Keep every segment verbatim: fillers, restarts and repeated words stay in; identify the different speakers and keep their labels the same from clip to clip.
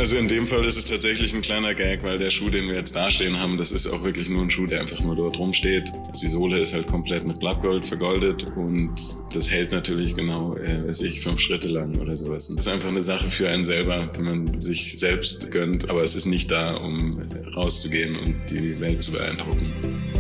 Speaker 1: Also in dem Fall ist es tatsächlich ein kleiner Gag, weil der Schuh, den wir jetzt dastehen haben, das ist auch wirklich nur ein Schuh, der einfach nur dort rumsteht. Die Sohle ist halt komplett mit Blattgold vergoldet und das hält natürlich genau, äh, weiß ich, fünf Schritte lang oder sowas. Und das ist einfach eine Sache für einen selber, die man sich selbst gönnt, aber es ist nicht da, um rauszugehen und die Welt zu beeindrucken.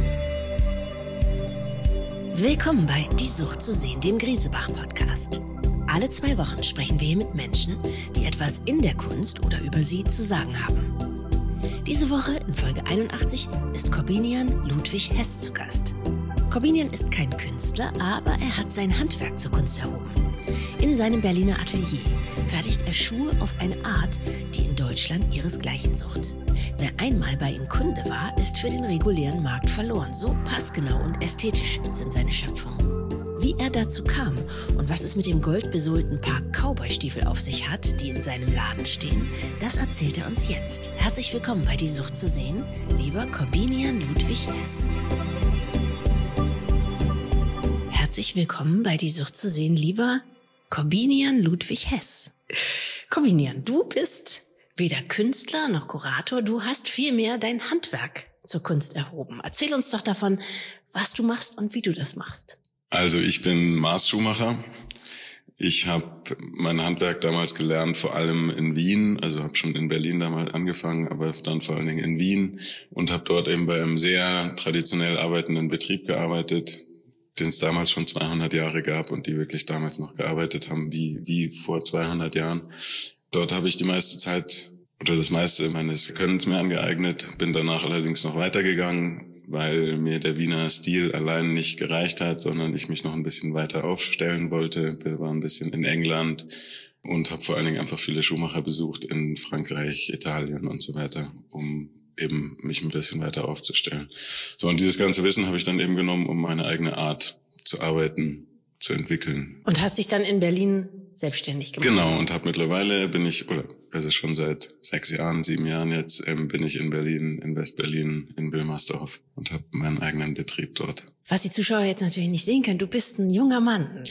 Speaker 2: Willkommen bei Die Sucht zu sehen, dem Griesebach-Podcast. Alle zwei Wochen sprechen wir hier mit Menschen, die etwas in der Kunst oder über sie zu sagen haben. Diese Woche in Folge einundachtzig ist Korbinian Ludwig Hess zu Gast. Korbinian ist kein Künstler, aber er hat sein Handwerk zur Kunst erhoben. In seinem Berliner Atelier fertigt er Schuhe auf eine Art, die in Deutschland ihresgleichen sucht. Wer einmal bei ihm Kunde war, ist für den regulären Markt verloren. So passgenau und ästhetisch sind seine Schöpfungen. Wie er dazu kam und was es mit dem goldbesohlten Paar Cowboystiefel auf sich hat, die in seinem Laden stehen, das erzählt er uns jetzt. Herzlich willkommen bei Die Sucht zu sehen, lieber Korbinian Ludwig Hess. Herzlich willkommen bei Die Sucht zu sehen, lieber Korbinian Ludwig Hess. Korbinian, du bist weder Künstler noch Kurator, du hast vielmehr dein Handwerk zur Kunst erhoben. Erzähl uns doch davon, was du machst und wie du das machst.
Speaker 1: Also ich bin Maßschuhmacher. Ich habe mein Handwerk damals gelernt, vor allem in Wien. Also habe schon in Berlin damals angefangen, aber dann vor allen Dingen in Wien und habe dort eben bei einem sehr traditionell arbeitenden Betrieb gearbeitet, den es damals schon zweihundert Jahre gab und die wirklich damals noch gearbeitet haben, wie wie vor zweihundert Jahren. Dort habe ich die meiste Zeit oder das meiste meines Könnens mir angeeignet, bin danach allerdings noch weitergegangen, weil mir der Wiener Stil allein nicht gereicht hat, sondern ich mich noch ein bisschen weiter aufstellen wollte. Wir waren ein bisschen in England und habe vor allen Dingen einfach viele Schuhmacher besucht in Frankreich, Italien und so weiter, um eben mich ein bisschen weiter aufzustellen. So, und dieses ganze Wissen habe ich dann eben genommen, um meine eigene Art zu arbeiten, zu entwickeln.
Speaker 2: Und hast dich dann in Berlin selbstständig gemacht?
Speaker 1: Genau, und habe mittlerweile bin ich, oder also schon seit sechs Jahren, sieben Jahren jetzt, ähm, bin ich in Berlin, in West-Berlin, in Wilmersdorf und habe meinen eigenen Betrieb dort.
Speaker 2: Was die Zuschauer jetzt natürlich nicht sehen können, du bist ein junger Mann.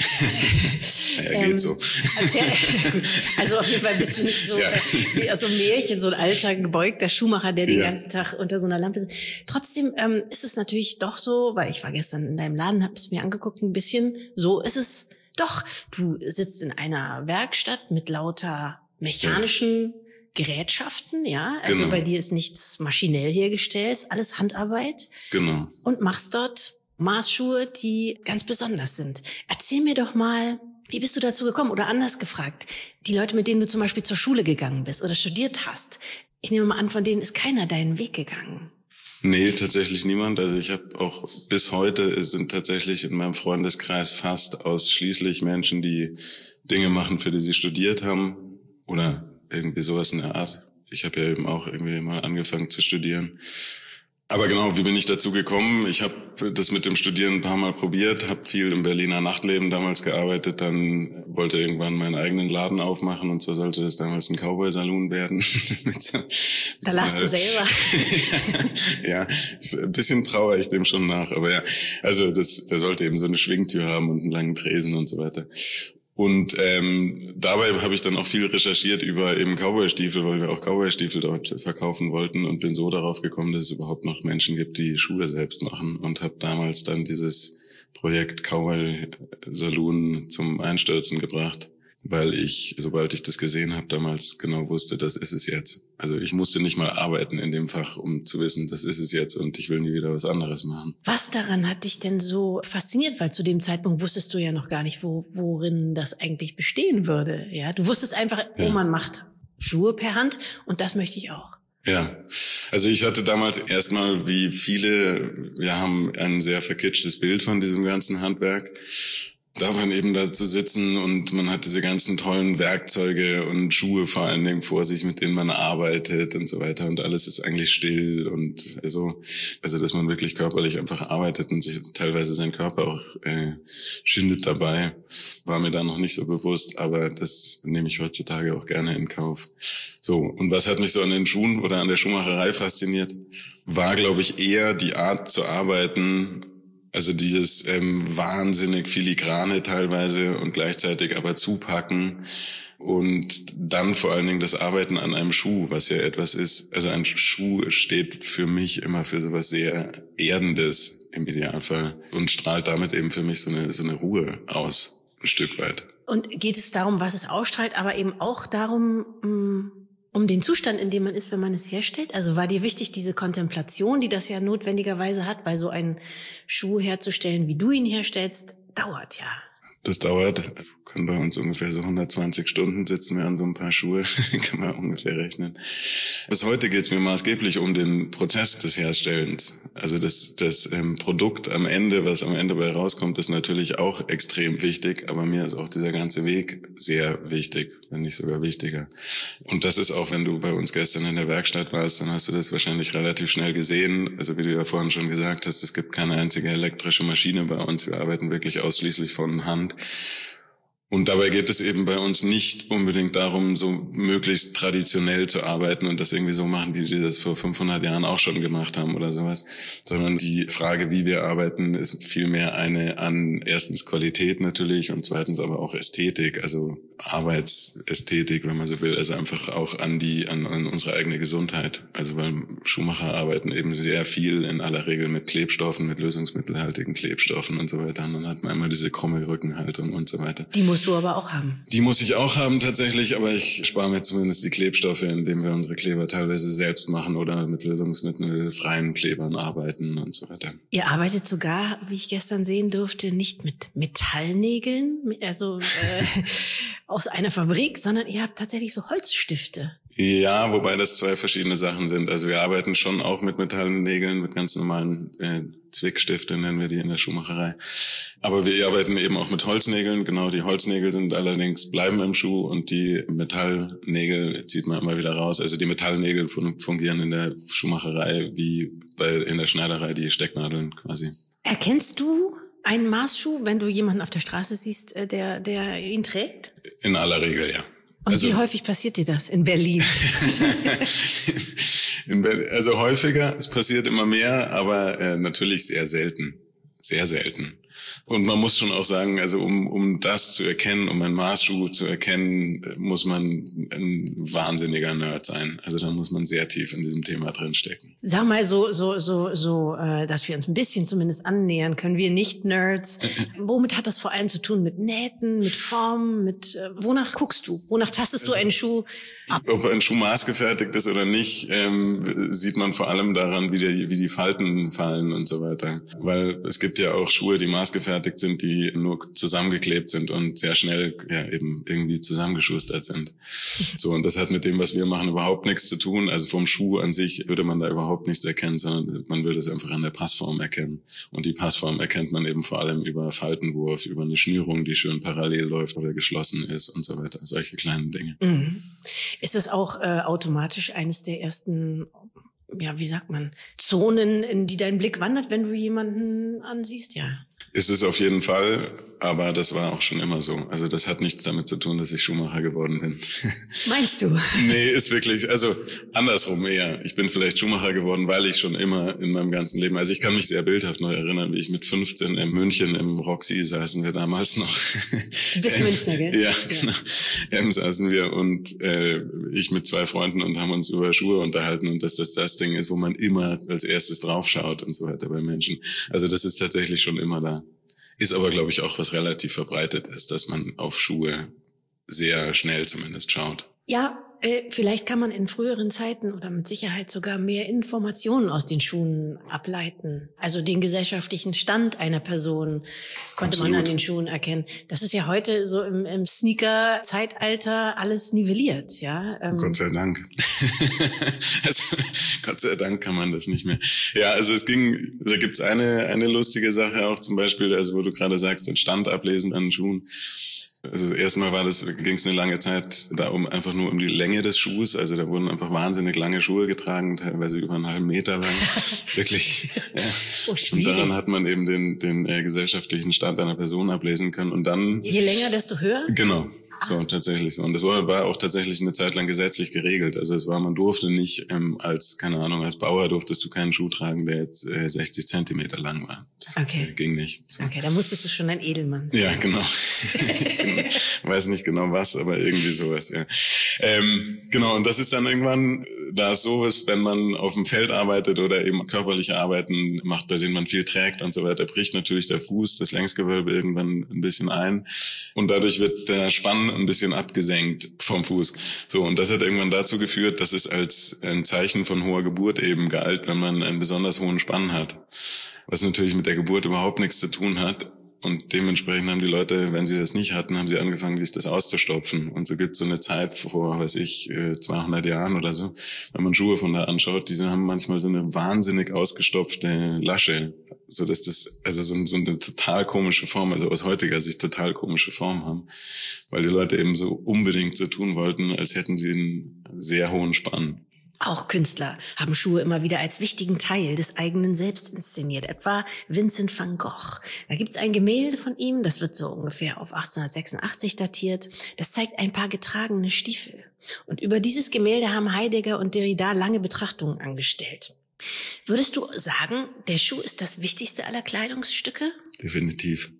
Speaker 1: Ja, geht ähm, so.
Speaker 2: Erzähl, also auf jeden Fall bist du nicht so ja. wie so ein Märchen, so ein alter, gebeugter Schuhmacher, der den ja. ganzen Tag unter so einer Lampe sitzt. Trotzdem ähm, ist es natürlich doch so, weil ich war gestern in deinem Laden, habe es mir angeguckt, ein bisschen so ist es doch. Du sitzt in einer Werkstatt mit lauter mechanischen Gerätschaften, ja, also genau. Bei dir ist nichts maschinell hergestellt, ist alles Handarbeit.
Speaker 1: Genau.
Speaker 2: Und machst dort Maßschuhe, die ganz besonders sind. Erzähl mir doch mal, wie bist du dazu gekommen? Oder anders gefragt, die Leute, mit denen du zum Beispiel zur Schule gegangen bist oder studiert hast, ich nehme mal an, von denen ist keiner deinen Weg gegangen.
Speaker 1: Nee, tatsächlich niemand. Also ich habe auch bis heute sind tatsächlich in meinem Freundeskreis fast ausschließlich Menschen, die Dinge machen, für die sie studiert haben oder irgendwie sowas in der Art. Ich habe ja eben auch irgendwie mal angefangen zu studieren. Aber genau, wie bin ich dazu gekommen? Ich habe das mit dem Studieren ein paar Mal probiert, habe viel im Berliner Nachtleben damals gearbeitet, dann wollte irgendwann meinen eigenen Laden aufmachen und zwar sollte das damals ein Cowboy-Saloon werden. so,
Speaker 2: da lachst du selber.
Speaker 1: ja, ein bisschen trauere ich dem schon nach, aber ja, also das, der sollte eben so eine Schwingtür haben und einen langen Tresen und so weiter. Und ähm, dabei habe ich dann auch viel recherchiert über eben Cowboy-Stiefel, weil wir auch Cowboy-Stiefel dort verkaufen wollten und bin so darauf gekommen, dass es überhaupt noch Menschen gibt, die Schuhe selbst machen und habe damals dann dieses Projekt Cowboy Saloon zum Einstürzen gebracht, weil ich, sobald ich das gesehen habe, damals genau wusste, das ist es jetzt. Also ich musste nicht mal arbeiten in dem Fach, um zu wissen, das ist es jetzt und ich will nie wieder was anderes machen.
Speaker 2: Was daran hat dich denn so fasziniert? Weil zu dem Zeitpunkt wusstest du ja noch gar nicht, wo, worin das eigentlich bestehen würde. Ja, du wusstest einfach, ja. Oh, man macht Schuhe per Hand und das möchte ich auch.
Speaker 1: Ja, also ich hatte damals erstmal, wie viele, wir haben ein sehr verkitschtes Bild von diesem ganzen Handwerk. Darf man eben da zu sitzen und man hat diese ganzen tollen Werkzeuge und Schuhe vor allen Dingen vor sich, mit denen man arbeitet und so weiter und alles ist eigentlich still und also, also dass man wirklich körperlich einfach arbeitet und sich jetzt teilweise sein Körper auch äh, schindet dabei, war mir da noch nicht so bewusst, aber das nehme ich heutzutage auch gerne in Kauf. So, und was hat mich so an den Schuhen oder an der Schuhmacherei fasziniert, war, glaube ich, eher die Art zu arbeiten, Also dieses ähm, wahnsinnig filigrane teilweise und gleichzeitig aber zupacken und dann vor allen Dingen das Arbeiten an einem Schuh, was ja etwas ist. Also ein Schuh steht für mich immer für sowas sehr Erdendes im Idealfall und strahlt damit eben für mich so eine so eine Ruhe aus, ein Stück weit.
Speaker 2: Und geht es darum, was es ausstrahlt, aber eben auch darum, mh, um den Zustand, in dem man ist, wenn man es herstellt? Also war dir wichtig, diese Kontemplation, die das ja notwendigerweise hat, weil so einen Schuh herzustellen, wie du ihn herstellst, dauert ja.
Speaker 1: Das dauert, können bei uns ungefähr so hundertzwanzig Stunden sitzen wir an so ein paar Schuhe, kann man ungefähr rechnen. Bis heute geht es mir maßgeblich um den Prozess des Herstellens. Also das, das ähm, Produkt am Ende, was am Ende bei rauskommt, ist natürlich auch extrem wichtig, aber mir ist auch dieser ganze Weg sehr wichtig, wenn nicht sogar wichtiger. Und das ist auch, wenn du bei uns gestern in der Werkstatt warst, dann hast du das wahrscheinlich relativ schnell gesehen. Also wie du ja vorhin schon gesagt hast, es gibt keine einzige elektrische Maschine bei uns. Wir arbeiten wirklich ausschließlich von Hand. Und dabei geht es eben bei uns nicht unbedingt darum, so möglichst traditionell zu arbeiten und das irgendwie so machen, wie die das vor fünfhundert Jahren auch schon gemacht haben oder sowas, sondern die Frage, wie wir arbeiten, ist vielmehr eine an erstens Qualität natürlich und zweitens aber auch Ästhetik, also Arbeitsästhetik, wenn man so will, also einfach auch an die an, an unsere eigene Gesundheit. Also weil Schuhmacher arbeiten eben sehr viel in aller Regel mit Klebstoffen, mit lösungsmittelhaltigen Klebstoffen und so weiter. Und dann hat man immer diese krumme Rückenhaltung und so weiter.
Speaker 2: Die musst du aber auch haben.
Speaker 1: Die muss ich auch haben tatsächlich, aber ich spare mir zumindest die Klebstoffe, indem wir unsere Kleber teilweise selbst machen oder mit lösungsmittelfreien Klebern arbeiten und so weiter.
Speaker 2: Ihr arbeitet sogar, wie ich gestern sehen durfte, nicht mit Metallnägeln, also äh, aus einer Fabrik, sondern ihr habt tatsächlich so Holzstifte.
Speaker 1: Ja, wobei das zwei verschiedene Sachen sind. Also wir arbeiten schon auch mit Metallnägeln, mit ganz normalen äh, Zwickstifte nennen wir die in der Schuhmacherei. Aber wir arbeiten eben auch mit Holznägeln. Genau, die Holznägel sind allerdings bleiben im Schuh und die Metallnägel zieht man immer wieder raus. Also die Metallnägel fungieren in der Schuhmacherei wie bei in der Schneiderei die Stecknadeln quasi.
Speaker 2: Erkennst du einen Maßschuh, wenn du jemanden auf der Straße siehst, der der ihn trägt?
Speaker 1: In aller Regel, ja.
Speaker 2: Und
Speaker 1: also,
Speaker 2: wie häufig passiert dir das in Berlin?
Speaker 1: in Berlin? Also häufiger, es passiert immer mehr, aber äh, natürlich sehr selten. Sehr selten. Und man muss schon auch sagen, also um um das zu erkennen, um einen Maßschuh zu erkennen, muss man ein wahnsinniger Nerd sein. Also da muss man sehr tief in diesem Thema drinstecken.
Speaker 2: Sag mal so so so so, äh, dass wir uns ein bisschen zumindest annähern können. Wir Nicht-Nerds. Womit hat das vor allem zu tun? Mit Nähten, mit Formen, mit äh, wonach guckst du? Wonach tastest du einen Schuh ab?
Speaker 1: Ob ein Schuh maßgefertigt ist oder nicht, ähm, sieht man vor allem daran, wie die wie die Falten fallen und so weiter. Weil es gibt ja auch Schuhe, die maßgefertigt sind, die nur zusammengeklebt sind und sehr schnell ja eben irgendwie zusammengeschustert sind. So, und das hat mit dem, was wir machen, überhaupt nichts zu tun. Also vom Schuh an sich würde man da überhaupt nichts erkennen, sondern man würde es einfach an der Passform erkennen. Und die Passform erkennt man eben vor allem über Faltenwurf, über eine Schnürung, die schön parallel läuft oder geschlossen ist und so weiter. Solche kleinen Dinge.
Speaker 2: Mhm. Ist das auch äh, automatisch eines der ersten, ja, wie sagt man, Zonen, in die dein Blick wandert, wenn du jemanden ansiehst? Ja.
Speaker 1: Ist es auf jeden Fall, aber das war auch schon immer so. Also das hat nichts damit zu tun, dass ich Schuhmacher geworden bin.
Speaker 2: Meinst du?
Speaker 1: Nee, ist wirklich, also andersrum eher. Ich bin vielleicht Schuhmacher geworden, weil ich schon immer in meinem ganzen Leben, also ich kann mich sehr bildhaft noch erinnern, wie ich mit fünfzehn in München im Roxy saßen wir damals noch.
Speaker 2: Du bist Münchner, gell?
Speaker 1: Ja, genau. Ähm, saßen wir und äh, ich mit zwei Freunden und haben uns über Schuhe unterhalten und dass das das Ding ist, wo man immer als erstes draufschaut und so weiter bei Menschen. Also das ist tatsächlich schon immer da. Ist aber, glaube ich, auch was relativ verbreitet ist, dass man auf Schuhe sehr schnell zumindest schaut.
Speaker 2: Ja, äh, vielleicht kann man in früheren Zeiten oder mit Sicherheit sogar mehr Informationen aus den Schuhen ableiten. Also den gesellschaftlichen Stand einer Person konnte Absolut. Man an den Schuhen erkennen. Das ist ja heute so im, im Sneaker-Zeitalter alles nivelliert, ja.
Speaker 1: Ähm Gott sei Dank. also, Gott sei Dank kann man das nicht mehr. Ja, also es ging, da gibt's eine eine lustige Sache auch zum Beispiel, also wo du gerade sagst, den Stand ablesen an den Schuhen. Also erstmal war das, ging es eine lange Zeit da um einfach nur um die Länge des Schuhs. Also da wurden einfach wahnsinnig lange Schuhe getragen, teilweise über einen halben Meter lang. Wirklich. Ja.
Speaker 2: Oh,
Speaker 1: und daran hat man eben den den äh, gesellschaftlichen Stand einer Person ablesen können. Und dann
Speaker 2: je länger, desto höher?
Speaker 1: Genau. So, tatsächlich so. Und das war, war auch tatsächlich eine Zeit lang gesetzlich geregelt. Also es war, man durfte nicht ähm, als, keine Ahnung, als Bauer durftest du keinen Schuh tragen, der jetzt äh, sechzig Zentimeter lang war. Das
Speaker 2: okay.
Speaker 1: äh, ging nicht. So.
Speaker 2: Okay, da musstest du schon ein Edelmann sein.
Speaker 1: Ja, genau. Ich weiß nicht genau was, aber irgendwie sowas, ja. Ähm, genau, und das ist dann irgendwann, da es so ist, wenn man auf dem Feld arbeitet oder eben körperliche Arbeiten macht, bei denen man viel trägt und so weiter, bricht natürlich der Fuß, das Längsgewölbe irgendwann ein bisschen ein und dadurch wird der Spann ein bisschen abgesenkt vom Fuß. So, und das hat irgendwann dazu geführt, dass es als ein Zeichen von hoher Geburt eben galt, wenn man einen besonders hohen Spann hat, was natürlich mit der Geburt überhaupt nichts zu tun hat. Und dementsprechend haben die Leute, wenn sie das nicht hatten, haben sie angefangen, sich das auszustopfen. Und so gibt es so eine Zeit vor, weiß ich, zweihundert Jahren oder so, wenn man Schuhe von da anschaut, diese haben manchmal so eine wahnsinnig ausgestopfte Lasche, so dass das, also so, so eine total komische Form, also aus heutiger Sicht total komische Form haben, weil die Leute eben so unbedingt so tun wollten, als hätten sie einen sehr hohen Spann.
Speaker 2: Auch Künstler haben Schuhe immer wieder als wichtigen Teil des eigenen Selbst inszeniert, etwa Vincent van Gogh. Da gibt's ein Gemälde von ihm, das wird so ungefähr auf achtzehnhundertsechsundachtzig datiert. Das zeigt ein paar getragene Stiefel. Und über dieses Gemälde haben Heidegger und Derrida lange Betrachtungen angestellt. Würdest du sagen, der Schuh ist das wichtigste aller Kleidungsstücke?
Speaker 1: Definitiv.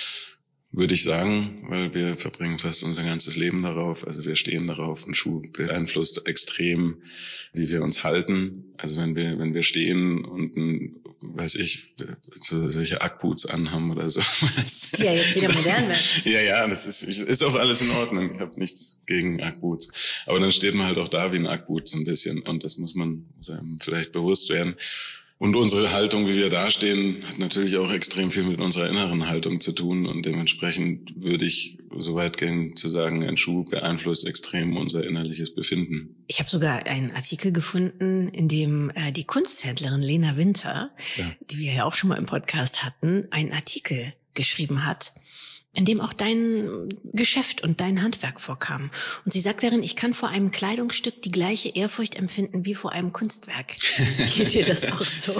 Speaker 1: Würde ich sagen, weil wir verbringen fast unser ganzes Leben darauf. Also wir stehen darauf. Ein Schuh beeinflusst extrem, wie wir uns halten. Also wenn wir wenn wir stehen und ein, weiß ich, so solche Ackboots anhaben oder so.
Speaker 2: Die ja jetzt wieder modern werden.
Speaker 1: Ja, ja, das ist ist auch alles in Ordnung. Ich habe nichts gegen Ackboots. Aber dann steht man halt auch da wie ein Ackboot so ein bisschen. Und das muss man vielleicht bewusst werden. Und unsere Haltung, wie wir dastehen, hat natürlich auch extrem viel mit unserer inneren Haltung zu tun. Und dementsprechend würde ich so weit gehen zu sagen, ein Schuh beeinflusst extrem unser innerliches Befinden.
Speaker 2: Ich habe sogar einen Artikel gefunden, in dem äh, die Kunsthändlerin Lena Winter, ja. die wir ja auch schon mal im Podcast hatten, einen Artikel geschrieben hat, in dem auch dein Geschäft und dein Handwerk vorkam. Und sie sagt darin, ich kann vor einem Kleidungsstück die gleiche Ehrfurcht empfinden wie vor einem Kunstwerk. Geht dir das auch so?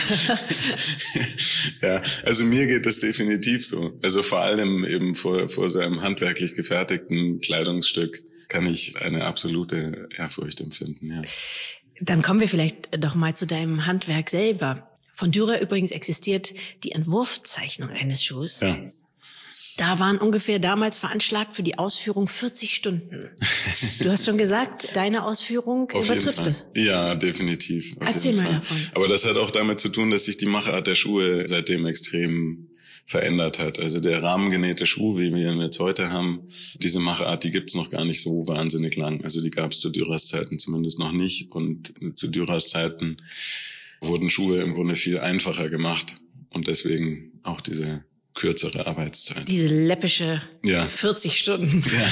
Speaker 1: Ja, also mir geht das definitiv so. Also vor allem eben vor, vor so einem handwerklich gefertigten Kleidungsstück kann ich eine absolute Ehrfurcht empfinden, ja.
Speaker 2: Dann kommen wir vielleicht doch mal zu deinem Handwerk selber. Von Dürer übrigens existiert die Entwurfszeichnung eines Schuhs.
Speaker 1: Ja.
Speaker 2: Da waren ungefähr damals veranschlagt für die Ausführung vierzig Stunden. Du hast schon gesagt, deine Ausführung
Speaker 1: Auf
Speaker 2: übertrifft es.
Speaker 1: Ja, definitiv.
Speaker 2: Erzähl mal
Speaker 1: Fall.
Speaker 2: davon.
Speaker 1: Aber das hat auch damit zu tun, dass sich die Machart der Schuhe seitdem extrem verändert hat. Also der rahmengenähte Schuh, wie wir ihn jetzt heute haben, diese Machart, die gibt's noch gar nicht so wahnsinnig lang. Also die gab's zu Dürers Zeiten zumindest noch nicht. Und zu Dürers Zeiten wurden Schuhe im Grunde viel einfacher gemacht. Und deswegen auch diese kürzere Arbeitszeit.
Speaker 2: Diese läppische
Speaker 1: ja.
Speaker 2: vierzig Stunden.
Speaker 1: Ja.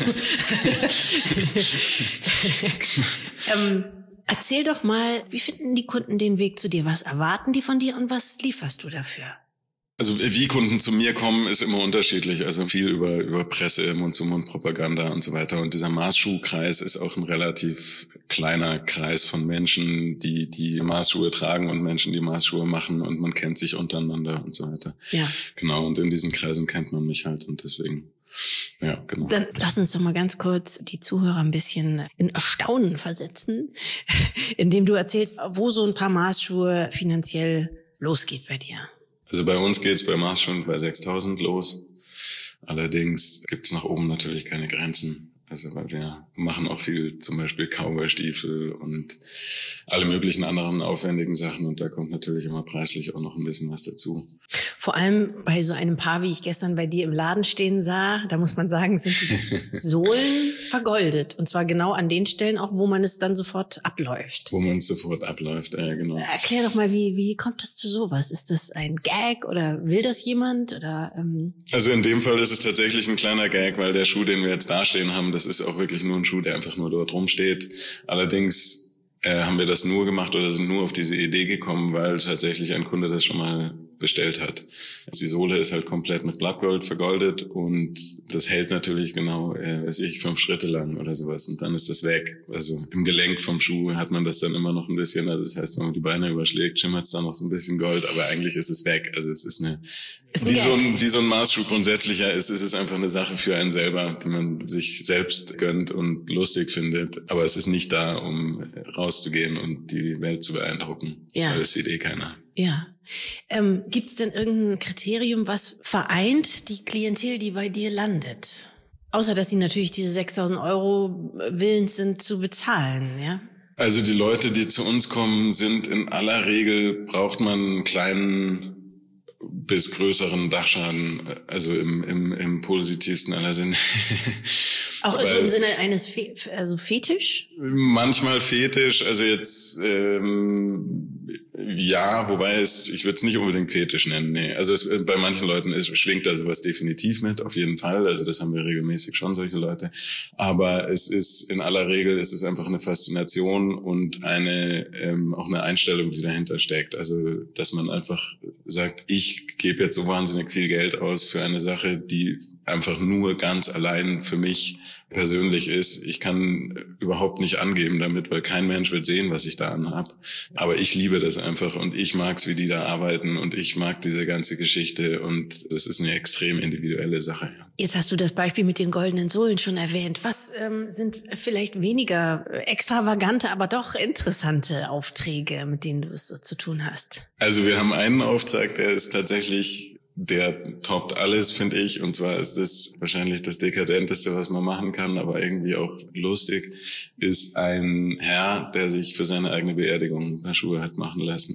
Speaker 2: ähm, erzähl doch mal, wie finden die Kunden den Weg zu dir? Was erwarten die von dir und was lieferst du dafür?
Speaker 1: Also wie Kunden zu mir kommen, ist immer unterschiedlich. Also viel über über Presse, Mund-zu-Mund-Propaganda und so weiter. Und dieser Maßschuhkreis ist auch ein relativ kleiner Kreis von Menschen, die die Maßschuhe tragen und Menschen, die Maßschuhe machen. Und man kennt sich untereinander und so weiter.
Speaker 2: Ja.
Speaker 1: Genau, und in diesen Kreisen kennt man mich halt. Und deswegen, ja, genau.
Speaker 2: Dann lass uns doch mal ganz kurz die Zuhörer ein bisschen in Erstaunen versetzen, indem du erzählst, wo so ein paar Maßschuhe finanziell losgeht bei dir.
Speaker 1: Also bei uns geht's bei Maßschuhen bei sechstausend los. Allerdings gibt's nach oben natürlich keine Grenzen. Also weil wir machen auch viel, zum Beispiel Cowboy-Stiefel und alle möglichen anderen aufwendigen Sachen. Und da kommt natürlich immer preislich auch noch ein bisschen was dazu.
Speaker 2: Vor allem bei so einem Paar, wie ich gestern bei dir im Laden stehen sah, da muss man sagen, sind die Sohlen vergoldet. Und zwar genau an den Stellen auch, wo man es dann sofort abläuft.
Speaker 1: Wo man es sofort abläuft, ja genau.
Speaker 2: Erklär doch mal, wie wie kommt das zu sowas? Ist das ein Gag oder will das jemand? Oder ähm
Speaker 1: Also in dem Fall ist es tatsächlich ein kleiner Gag, weil der Schuh, den wir jetzt da stehen haben, das ist auch wirklich nur ein Schuh, der einfach nur dort rumsteht. Allerdings äh, haben wir das nur gemacht oder sind nur auf diese Idee gekommen, weil tatsächlich ein Kunde das schon mal bestellt hat. Die Sohle ist halt komplett mit Blattgold vergoldet und das hält natürlich genau, äh, weiß ich, fünf Schritte lang oder sowas und dann ist das weg. Also im Gelenk vom Schuh hat man das dann immer noch ein bisschen, also das heißt, wenn man die Beine überschlägt, schimmert es dann noch so ein bisschen Gold, aber eigentlich ist es weg. Also es ist eine, ist wie, so ein, wie so ein Maßschuh grundsätzlicher ist, ist es einfach eine Sache für einen selber, die man sich selbst gönnt und lustig findet. Aber es ist nicht da, um rauszugehen und die Welt zu beeindrucken, ja. Weil das sieht eh keiner.
Speaker 2: Ja. Ähm, gibt's denn irgendein Kriterium, was vereint die Klientel, die bei dir landet? Außer, dass sie natürlich diese sechstausend Euro willens sind zu bezahlen, ja?
Speaker 1: Also die Leute, die zu uns kommen, sind in aller Regel, braucht man einen kleinen bis größeren Dachschaden, also im, im, im positivsten aller Sinne.
Speaker 2: Auch also im Sinne eines Fe- also Fetisch?
Speaker 1: Manchmal Fetisch, also jetzt ähm, ja, wobei es, ich würde es nicht unbedingt Fetisch nennen, nee. Also es, bei manchen Leuten ist, schwingt da sowas definitiv mit, auf jeden Fall, also das haben wir regelmäßig schon, solche Leute. Aber es ist, in aller Regel ist es einfach eine Faszination und eine, ähm, auch eine Einstellung, die dahinter steckt. Also, dass man einfach sagt, ich gebe jetzt so wahnsinnig viel Geld aus für eine Sache, die einfach nur ganz allein für mich persönlich ist. Ich kann überhaupt nicht angeben damit, weil kein Mensch wird sehen, was ich da anhab. Aber ich liebe das einfach und ich mag's, wie die da arbeiten und ich mag diese ganze Geschichte und das ist eine extrem individuelle Sache.
Speaker 2: Jetzt hast du das Beispiel mit den goldenen Sohlen schon erwähnt. Was ähm, sind vielleicht weniger extravagante, aber doch interessante Aufträge, mit denen du es so zu tun hast?
Speaker 1: Also wir haben einen Auftrag, der ist tatsächlich, der toppt alles, finde ich. Und zwar ist das wahrscheinlich das Dekadenteste, was man machen kann, aber irgendwie auch lustig, ist ein Herr, der sich für seine eigene Beerdigung ein paar Schuhe hat machen lassen.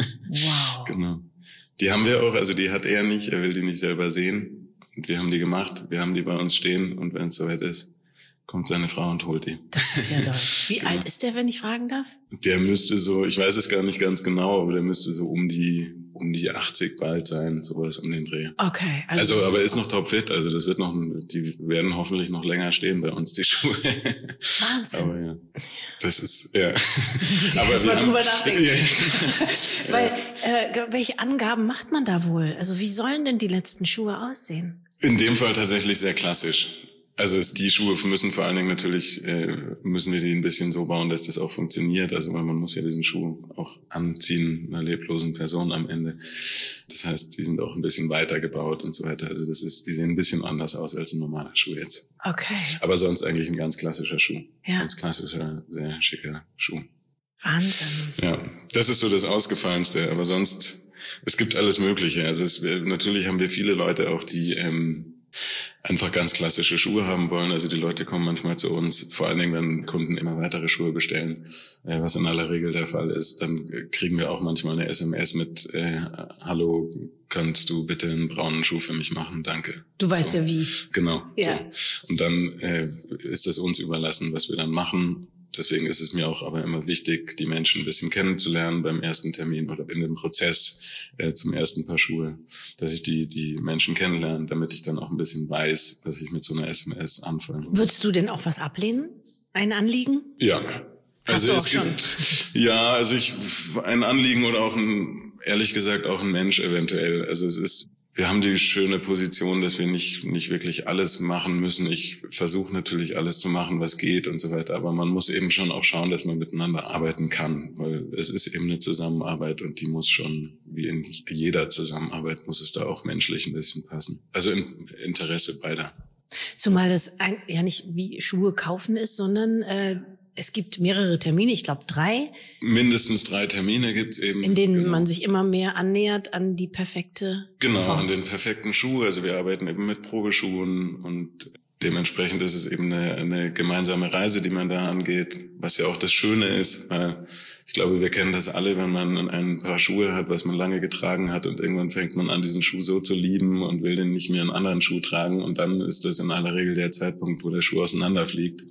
Speaker 2: Wow.
Speaker 1: Genau. Die haben wir auch, also die hat er nicht, er will die nicht selber sehen. Und wir haben die gemacht, wir haben die bei uns stehen und wenn es soweit ist, kommt seine Frau und holt die.
Speaker 2: Das ist ja toll. Wie genau. alt ist der, wenn ich fragen darf?
Speaker 1: Der müsste so, ich weiß es gar nicht ganz genau, aber der müsste so um die um die achtzig bald sein, sowas um den Dreh.
Speaker 2: Okay.
Speaker 1: Also, also aber ist noch topfit, also das wird noch, die werden hoffentlich noch länger stehen bei uns, die Schuhe.
Speaker 2: Wahnsinn.
Speaker 1: Aber ja, das ist, ja.
Speaker 2: Aber erst mal drüber nachdenken. Ja. Weil, äh, welche Angaben macht man da wohl? Also wie sollen denn die letzten Schuhe aussehen?
Speaker 1: In dem Fall tatsächlich sehr klassisch. Also es, die Schuhe müssen vor allen Dingen natürlich, äh, müssen wir die ein bisschen so bauen, dass das auch funktioniert. Also weil man muss ja diesen Schuh auch anziehen, einer leblosen Person am Ende. Das heißt, die sind auch ein bisschen weiter gebaut und so weiter. Also das ist, die sehen ein bisschen anders aus als ein normaler Schuh jetzt.
Speaker 2: Okay.
Speaker 1: Aber sonst eigentlich ein ganz klassischer Schuh.
Speaker 2: Ja.
Speaker 1: Ganz klassischer, sehr schicker Schuh.
Speaker 2: Wahnsinn.
Speaker 1: Ja, das ist so das Ausgefallenste. Aber sonst, es gibt alles Mögliche. Also es, natürlich haben wir viele Leute auch, die ähm, einfach ganz klassische Schuhe haben wollen. Also die Leute kommen manchmal zu uns, vor allen Dingen, wenn Kunden immer weitere Schuhe bestellen, äh, was in aller Regel der Fall ist. Dann kriegen wir auch manchmal eine S M S mit äh, Hallo, kannst du bitte einen braunen Schuh für mich machen? Danke.
Speaker 2: Du weißt
Speaker 1: so.
Speaker 2: Ja wie.
Speaker 1: Genau.
Speaker 2: Ja.
Speaker 1: So. Und dann äh, ist es uns überlassen, was wir dann machen. Deswegen ist es mir auch aber immer wichtig, die Menschen ein bisschen kennenzulernen beim ersten Termin oder in dem Prozess äh, zum ersten Paar Schuhe, dass ich die die Menschen kennenlerne, damit ich dann auch ein bisschen weiß, was ich mit so einer S M S anfange.
Speaker 2: Würdest du denn auch was ablehnen? Ein Anliegen?
Speaker 1: Ja.
Speaker 2: Hast
Speaker 1: also
Speaker 2: du auch
Speaker 1: es
Speaker 2: schon?
Speaker 1: gibt ja, also ich ein Anliegen oder auch ein, ehrlich gesagt auch ein Mensch eventuell. Also es ist Wir haben die schöne Position, dass wir nicht nicht wirklich alles machen müssen. Ich versuche natürlich alles zu machen, was geht und so weiter. Aber man muss eben schon auch schauen, dass man miteinander arbeiten kann. Weil es ist eben eine Zusammenarbeit und die muss schon, wie in jeder Zusammenarbeit, muss es da auch menschlich ein bisschen passen. Also im Interesse beider.
Speaker 2: Zumal das ein, ja nicht wie Schuhe kaufen ist, sondern äh, es gibt mehrere Termine, ich glaube drei.
Speaker 1: Mindestens drei Termine gibt's eben.
Speaker 2: In denen
Speaker 1: genau.
Speaker 2: man sich immer mehr annähert an die perfekte
Speaker 1: Genau,
Speaker 2: Form.
Speaker 1: an den perfekten Schuh. Also wir arbeiten eben mit Probeschuhen und dementsprechend ist es eben eine, eine gemeinsame Reise, die man da angeht, was ja auch das Schöne ist, weil ich glaube, wir kennen das alle, wenn man ein paar Schuhe hat, was man lange getragen hat und irgendwann fängt man an, diesen Schuh so zu lieben und will den nicht mehr einen anderen Schuh tragen und dann ist das in aller Regel der Zeitpunkt, wo der Schuh auseinanderfliegt.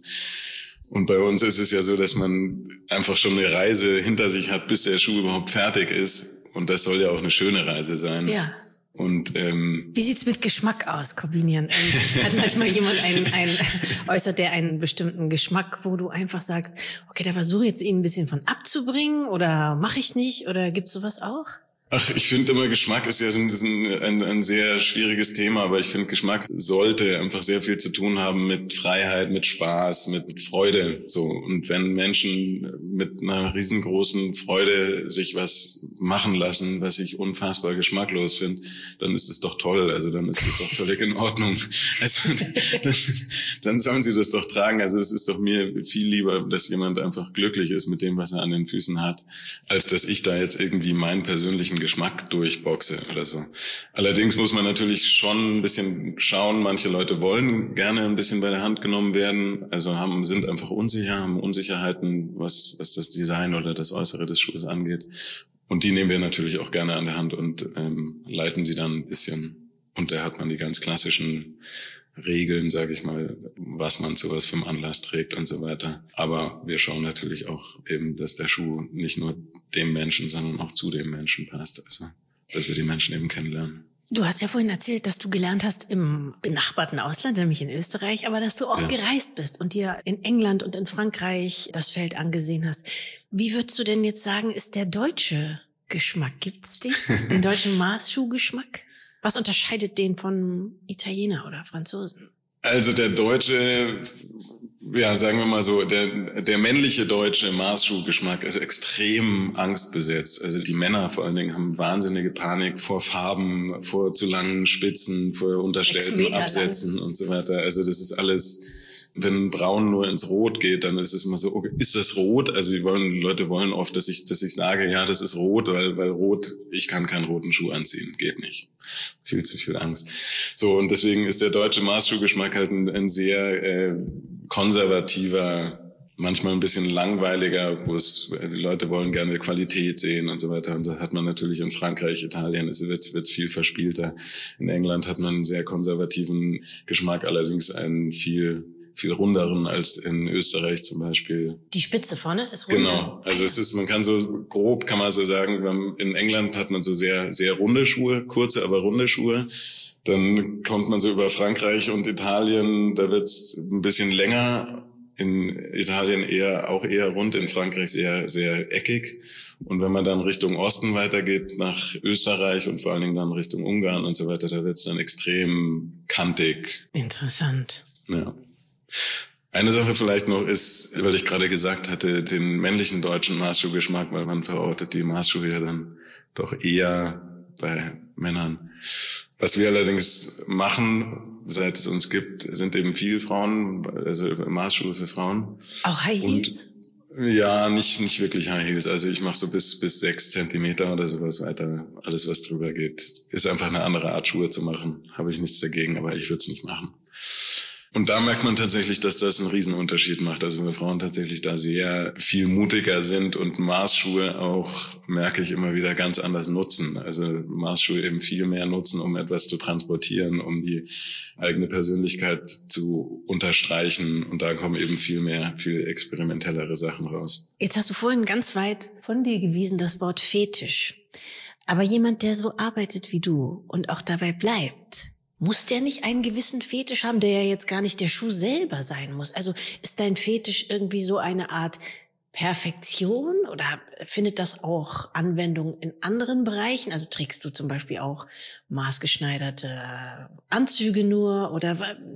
Speaker 1: Und bei uns ist es ja so, dass man einfach schon eine Reise hinter sich hat, bis der Schuh überhaupt fertig ist. Und das soll ja auch eine schöne Reise sein.
Speaker 2: Ja.
Speaker 1: Und ähm,
Speaker 2: wie sieht's mit Geschmack aus, Corbinian? Ähm, hat manchmal jemand einen, einen äußert der einen bestimmten Geschmack, wo du einfach sagst, okay, da versuche ich jetzt ihn ein bisschen von abzubringen oder mache ich nicht oder gibt's sowas auch?
Speaker 1: Ach, ich finde immer, Geschmack ist ja so ein, ein, ein sehr schwieriges Thema, aber ich finde, Geschmack sollte einfach sehr viel zu tun haben mit Freiheit, mit Spaß, mit Freude. So. Und wenn Menschen mit einer riesengroßen Freude sich was machen lassen, was ich unfassbar geschmacklos finde, dann ist es doch toll. Also dann ist es doch völlig in Ordnung. Also dann, dann sollen sie das doch tragen. Also es ist doch mir viel lieber, dass jemand einfach glücklich ist mit dem, was er an den Füßen hat, als dass ich da jetzt irgendwie meinen persönlichen Geschmack durchboxe oder so. Allerdings muss man natürlich schon ein bisschen schauen. Manche Leute wollen gerne ein bisschen bei der Hand genommen werden, also haben, sind einfach unsicher, haben Unsicherheiten, was, was das Design oder das Äußere des Schuhes angeht. Und die nehmen wir natürlich auch gerne an der Hand und ähm, leiten sie dann ein bisschen. Und da hat man die ganz klassischen Regeln, sage ich mal, was man zu was für einem Anlass trägt und so weiter. Aber wir schauen natürlich auch eben, dass der Schuh nicht nur dem Menschen, sondern auch zu dem Menschen passt. Also, dass wir die Menschen eben kennenlernen.
Speaker 2: Du hast ja vorhin erzählt, dass du gelernt hast im benachbarten Ausland, nämlich in Österreich, aber dass du auch ja. gereist bist und dir in England und in Frankreich das Feld angesehen hast. Wie würdest du denn jetzt sagen, ist der deutsche Geschmack? Gibt's den? Den deutschen Maßschuhgeschmack? Was unterscheidet den von Italiener oder Franzosen?
Speaker 1: Also der deutsche, ja, sagen wir mal so, der der männliche deutsche Maßschuhgeschmack ist extrem angstbesetzt. Also die Männer vor allen Dingen haben wahnsinnige Panik vor Farben, vor zu langen Spitzen, vor unterstellten Absätzen und so weiter. Also das ist alles... Wenn Braun nur ins Rot geht, dann ist es immer so, okay, ist das rot? Also die wollen, die Leute wollen oft, dass ich, dass ich sage, ja, das ist rot, weil, weil rot, ich kann keinen roten Schuh anziehen. Geht nicht. Viel zu viel Angst. So, und deswegen ist der deutsche Maßschuhgeschmack halt ein, ein sehr äh, konservativer, manchmal ein bisschen langweiliger, wo es, die Leute wollen gerne Qualität sehen und so weiter. Und da hat man natürlich in Frankreich, Italien, es wird, wird viel verspielter. In England hat man einen sehr konservativen Geschmack, allerdings einen viel viel runderen als in Österreich zum Beispiel.
Speaker 2: Die Spitze vorne ist runder?
Speaker 1: Genau. Also es ist, man kann so grob, kann man so sagen, in England hat man so sehr, sehr runde Schuhe, kurze, aber runde Schuhe. Dann kommt man so über Frankreich und Italien, da wird's ein bisschen länger. In Italien eher, auch eher rund, in Frankreich sehr, sehr eckig. Und wenn man dann Richtung Osten weitergeht, nach Österreich und vor allen Dingen dann Richtung Ungarn und so weiter, da wird's dann extrem kantig.
Speaker 2: Interessant.
Speaker 1: Ja. Eine Sache vielleicht noch ist, weil ich gerade gesagt hatte, den männlichen deutschen Maßschuhgeschmack, weil man verortet die Maßschuhe ja dann doch eher bei Männern. Was wir allerdings machen, seit es uns gibt, sind eben viele Frauen, also Maßschuhe für Frauen.
Speaker 2: Auch High Heels?
Speaker 1: Und, ja, nicht nicht wirklich High Heels. Also ich mache so bis bis sechs Zentimeter oder sowas weiter. Alles, was drüber geht, ist einfach eine andere Art Schuhe zu machen. Habe ich nichts dagegen, aber ich würde es nicht machen. Und da merkt man tatsächlich, dass das einen Riesenunterschied macht. Also wir Frauen tatsächlich da sehr viel mutiger sind und Maßschuhe auch, merke ich, immer wieder ganz anders nutzen. Also Maßschuhe eben viel mehr nutzen, um etwas zu transportieren, um die eigene Persönlichkeit zu unterstreichen. Und da kommen eben viel mehr, viel experimentellere Sachen raus.
Speaker 2: Jetzt hast du vorhin ganz weit von dir gewiesen, das Wort Fetisch. Aber jemand, der so arbeitet wie du und auch dabei bleibt, muss der nicht einen gewissen Fetisch haben, der ja jetzt gar nicht der Schuh selber sein muss? Also ist dein Fetisch irgendwie so eine Art Perfektion oder findet das auch Anwendung in anderen Bereichen? Also trägst du zum Beispiel auch maßgeschneiderte Anzüge nur oder?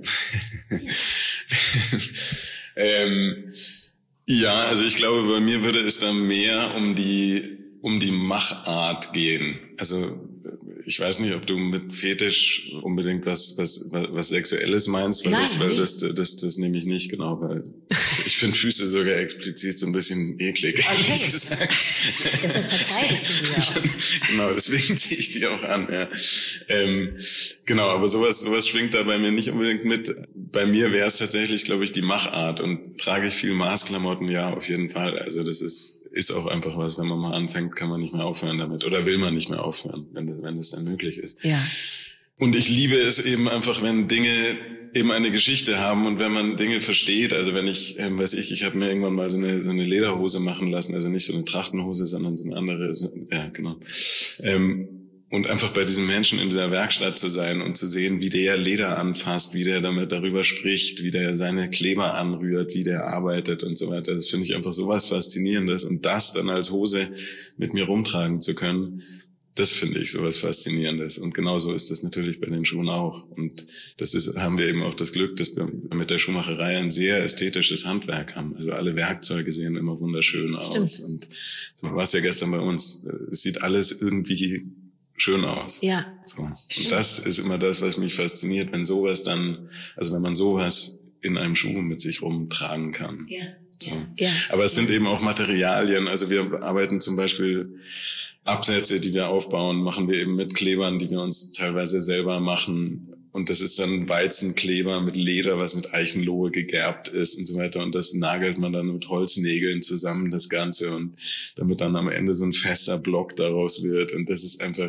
Speaker 1: ähm, ja, also ich glaube, bei mir würde es dann mehr um die um die Machart gehen. Also ich weiß nicht, ob du mit Fetisch unbedingt was was was Sexuelles meinst, weil
Speaker 2: Nein,
Speaker 1: das weil
Speaker 2: nee.
Speaker 1: das, das das nehme ich nicht, genau, weil ich finde Füße sogar explizit so ein bisschen eklig,
Speaker 2: okay.
Speaker 1: ehrlich gesagt.
Speaker 2: Deshalb verteidigst du die auch.
Speaker 1: Genau, deswegen ziehe ich die auch an, ja. Ähm, genau, aber sowas sowas schwingt da bei mir nicht unbedingt mit. Bei mir wäre es tatsächlich, glaube ich, die Machart, und trage ich viel Maßklamotten, ja, auf jeden Fall. Also das ist ist auch einfach was, wenn man mal anfängt, kann man nicht mehr aufhören damit oder will man nicht mehr aufhören, wenn wenn es dann möglich ist.
Speaker 2: Ja.
Speaker 1: Und ich liebe es eben einfach, wenn Dinge eben eine Geschichte haben und wenn man Dinge versteht. Also wenn ich, ähm, weiß ich, ich habe mir irgendwann mal so eine so eine Lederhose machen lassen, also nicht so eine Trachtenhose, sondern so eine andere, so, ja genau. Ähm, Und einfach bei diesem Menschen in dieser Werkstatt zu sein und zu sehen, wie der Leder anfasst, wie der damit darüber spricht, wie der seine Kleber anrührt, wie der arbeitet und so weiter. Das finde ich einfach so was Faszinierendes. Und das dann als Hose mit mir rumtragen zu können, Das finde ich sowas Faszinierendes. Und genauso ist das natürlich bei den Schuhen auch. Und das ist, haben wir eben auch das Glück, dass wir mit der Schuhmacherei ein sehr ästhetisches Handwerk haben. Also alle Werkzeuge sehen immer wunderschön aus.
Speaker 2: Stimmt.
Speaker 1: Und so war es ja gestern bei uns. Es sieht alles irgendwie schön aus.
Speaker 2: Ja.
Speaker 1: So. Und das ist immer das, was mich fasziniert, wenn sowas dann, also wenn man sowas in einem Schuh mit sich rumtragen kann.
Speaker 2: Ja.
Speaker 1: So.
Speaker 2: Ja.
Speaker 1: Aber es sind eben auch Materialien. Also wir arbeiten zum Beispiel Absätze, die wir aufbauen, machen wir eben mit Klebern, die wir uns teilweise selber machen. Und das ist dann Weizenkleber mit Leder, was mit Eichenlohe gegerbt ist und so weiter. Und das nagelt man dann mit Holznägeln zusammen, das Ganze. Und damit dann am Ende so ein fester Block daraus wird. Und das ist einfach,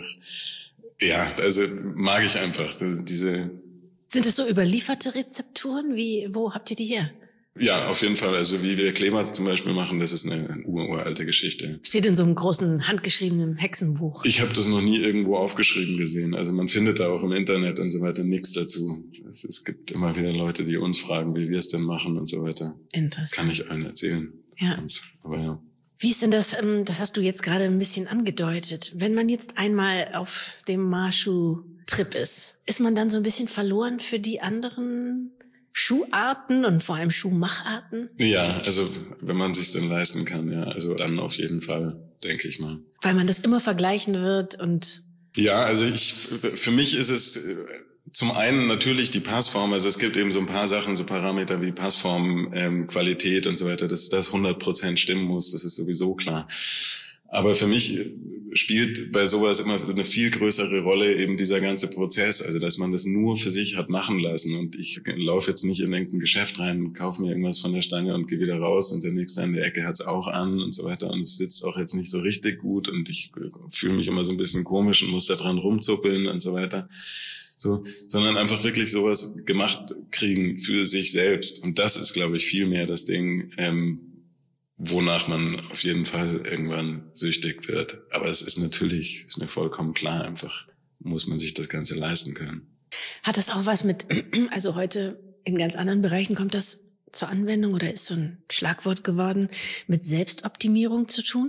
Speaker 1: ja, also mag ich einfach so diese.
Speaker 2: Sind das so überlieferte Rezepturen? Wie, wo habt ihr die her?
Speaker 1: Ja, auf jeden Fall. Also wie wir Kleber zum Beispiel machen, das ist eine uralte Geschichte.
Speaker 2: Steht in so einem großen handgeschriebenen Hexenbuch.
Speaker 1: Ich habe das noch nie irgendwo aufgeschrieben gesehen. Also man findet da auch im Internet und so weiter nichts dazu. Es, es gibt immer wieder Leute, die uns fragen, wie wir es denn machen und so weiter.
Speaker 2: Interessant.
Speaker 1: Kann ich allen erzählen.
Speaker 2: Ja.
Speaker 1: Aber ja.
Speaker 2: Wie ist denn das, das hast du jetzt gerade ein bisschen angedeutet, wenn man jetzt einmal auf dem Marschuh-Trip ist, ist man dann so ein bisschen verloren für die anderen Schuharten und vor allem Schuhmacharten?
Speaker 1: Ja, also wenn man sich denn leisten kann, ja, also dann auf jeden Fall, denke ich mal.
Speaker 2: Weil man das immer vergleichen wird und...
Speaker 1: Ja, also ich, für mich ist es zum einen natürlich die Passform, also es gibt eben so ein paar Sachen, so Parameter wie Passform, ähm, Qualität und so weiter, dass das hundert Prozent stimmen muss, das ist sowieso klar. Aber für mich spielt bei sowas immer eine viel größere Rolle eben dieser ganze Prozess, also dass man das nur für sich hat machen lassen und ich laufe jetzt nicht in irgendein Geschäft rein, kaufe mir irgendwas von der Stange und gehe wieder raus und der Nächste an der Ecke hat's auch an und so weiter und es sitzt auch jetzt nicht so richtig gut und ich fühle mich immer so ein bisschen komisch und muss da dran rumzuppeln und so weiter. So, sondern einfach wirklich sowas gemacht kriegen für sich selbst und das ist, glaube ich, viel mehr das Ding, ähm, wonach man auf jeden Fall irgendwann süchtig wird. Aber es ist natürlich, ist mir vollkommen klar, einfach muss man sich das Ganze leisten können.
Speaker 2: Hat das auch was mit, also heute in ganz anderen Bereichen kommt das zur Anwendung oder ist so ein Schlagwort geworden, mit Selbstoptimierung zu tun?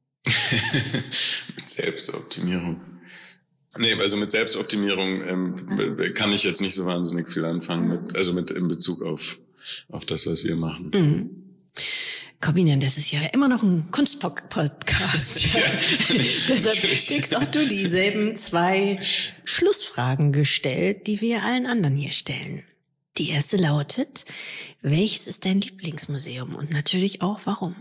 Speaker 1: Mit Selbstoptimierung. Nee, also mit Selbstoptimierung ähm, kann ich jetzt nicht so wahnsinnig viel anfangen, mit, also mit in Bezug auf, auf das, was wir machen.
Speaker 2: Mhm. Corbinian, das ist ja immer noch ein Kunstpodcast. Ja. Deshalb kriegst auch du dieselben zwei Schlussfragen gestellt, die wir allen anderen hier stellen. Die erste lautet, welches ist dein Lieblingsmuseum? Und natürlich auch, warum?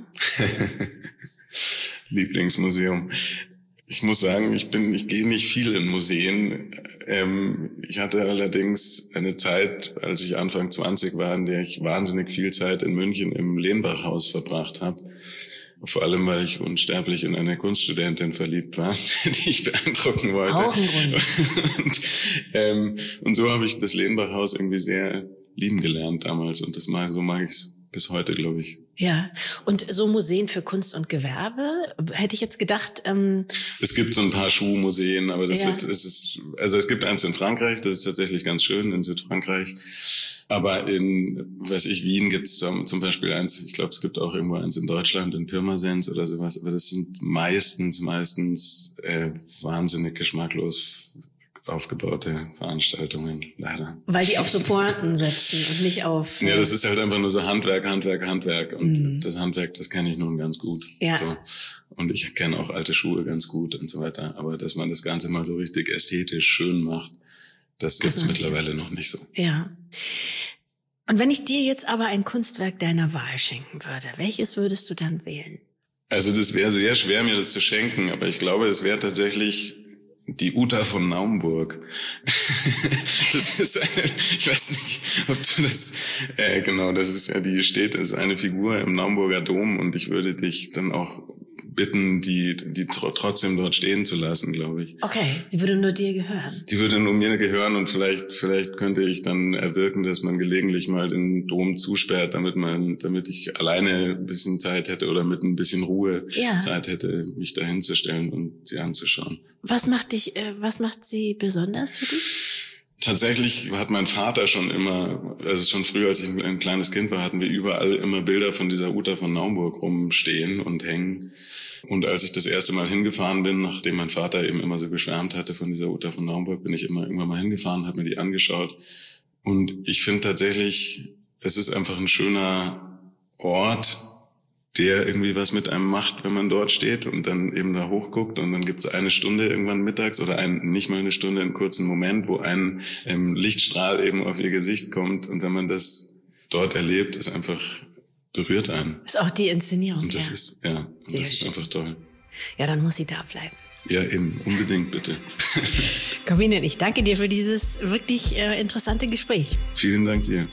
Speaker 1: Lieblingsmuseum. Ich muss sagen, ich bin, ich gehe nicht viel in Museen. Ähm, ich hatte allerdings eine Zeit, als ich Anfang zwanzig war, in der ich wahnsinnig viel Zeit in München im Lehnbach-Haus verbracht habe. Vor allem, weil ich unsterblich in eine Kunststudentin verliebt war, die ich beeindrucken wollte.
Speaker 2: Auch ein Grund.
Speaker 1: Und, ähm, und so habe ich das Lehnbach-Haus irgendwie sehr lieben gelernt damals. Und das mag, so mag ich es bis heute, glaube ich.
Speaker 2: Ja, und so Museen für Kunst und Gewerbe, hätte ich jetzt gedacht... Ähm
Speaker 1: es gibt so ein paar Schuhmuseen, aber das
Speaker 2: ja.
Speaker 1: wird, es ist, also es gibt eins in Frankreich, das ist tatsächlich ganz schön, in Südfrankreich. Aber in, weiß ich, Wien gibt's zum Beispiel eins, ich glaube, es gibt auch irgendwo eins in Deutschland, in Pirmasens oder sowas, aber das sind meistens, meistens äh, wahnsinnig geschmacklos aufgebaute Veranstaltungen, leider.
Speaker 2: Weil die auf so Pointen setzen und nicht auf...
Speaker 1: Ja, das ist halt einfach nur so Handwerk, Handwerk, Handwerk. Und
Speaker 2: mhm.
Speaker 1: das Handwerk, das kenne ich nun ganz gut.
Speaker 2: Ja.
Speaker 1: So. Und ich kenne auch alte Schuhe ganz gut und so weiter. Aber dass man das Ganze mal so richtig ästhetisch schön macht, das gibt's also, mittlerweile noch nicht so.
Speaker 2: Ja. Und wenn ich dir jetzt aber ein Kunstwerk deiner Wahl schenken würde, welches würdest du dann wählen?
Speaker 1: Also das wäre sehr schwer, mir das zu schenken. Aber ich glaube, es wäre tatsächlich... die Uta von Naumburg. Das ist eine, ich weiß nicht, ob du das, äh, genau, das ist ja, die steht, ist eine Figur im Naumburger Dom und ich würde dich dann auch bitten, die, die tr- trotzdem dort stehen zu lassen, glaube ich.
Speaker 2: Okay, sie würde nur dir gehören.
Speaker 1: Die würde nur mir gehören und vielleicht, vielleicht könnte ich dann erwirken, dass man gelegentlich mal den Dom zusperrt, damit man, damit ich alleine ein bisschen Zeit hätte oder mit ein bisschen Ruhe
Speaker 2: ja.
Speaker 1: Zeit hätte, mich da hinzustellen und sie anzuschauen.
Speaker 2: Was macht dich, äh, was macht sie besonders für dich?
Speaker 1: Tatsächlich hat mein Vater schon immer, also schon früher, als ich ein kleines Kind war, hatten wir überall immer Bilder von dieser Uta von Naumburg rumstehen und hängen. Und als ich das erste Mal hingefahren bin, nachdem mein Vater eben immer so geschwärmt hatte von dieser Uta von Naumburg, bin ich immer irgendwann mal hingefahren, habe mir die angeschaut. Und ich finde tatsächlich, es ist einfach ein schöner Ort, der irgendwie was mit einem macht, wenn man dort steht und dann eben da hochguckt und dann gibt es eine Stunde irgendwann mittags oder ein, nicht mal eine Stunde, einen kurzen Moment, wo ein ähm, Lichtstrahl eben auf ihr Gesicht kommt und wenn man das dort erlebt, ist einfach, berührt einen.
Speaker 2: Ist auch die Inszenierung,
Speaker 1: und das
Speaker 2: ja.
Speaker 1: ist, ja, und
Speaker 2: Sehr
Speaker 1: das
Speaker 2: schön.
Speaker 1: ist einfach toll.
Speaker 2: Ja, dann muss sie da bleiben.
Speaker 1: Ja, eben, unbedingt, bitte.
Speaker 2: Corinne, ich danke dir für dieses wirklich äh, interessante Gespräch.
Speaker 1: Vielen Dank dir.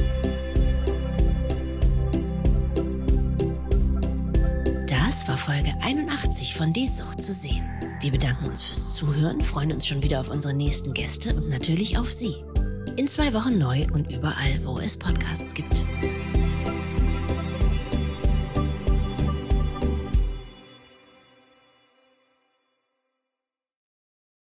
Speaker 2: Das war Folge einundachtzig von Die Sucht zu sehen. Wir bedanken uns fürs Zuhören, freuen uns schon wieder auf unsere nächsten Gäste und natürlich auf Sie. In zwei Wochen neu und überall, wo es Podcasts gibt.